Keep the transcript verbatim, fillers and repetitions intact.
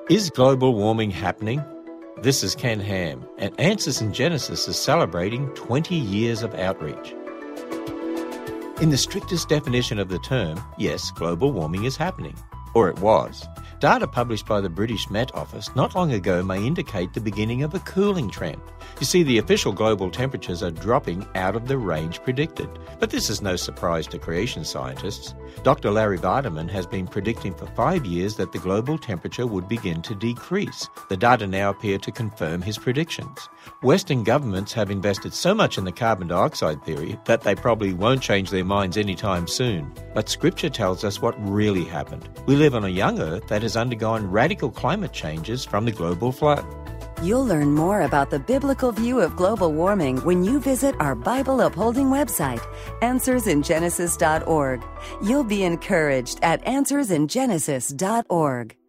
Is global warming happening? This is Ken Ham, and Answers in Genesis is celebrating twenty years of outreach. In the strictest definition of the term, yes, global warming is happening. Or it was. Data published by the British Met Office not long ago may indicate the beginning of a cooling trend. You see, the official global temperatures are dropping out of the range predicted. But this is no surprise to creation scientists. Doctor Larry Biderman has been predicting for five years that the global temperature would begin to decrease. The data now appear to confirm his predictions. Western governments have invested so much in the carbon dioxide theory that they probably won't change their minds anytime soon. But Scripture tells us what really happened. We live on a young Earth that has undergone radical climate changes from the global flood. You'll learn more about the biblical view of global warming when you visit our Bible-upholding website, answers in genesis dot org. You'll be encouraged at answers in genesis dot org.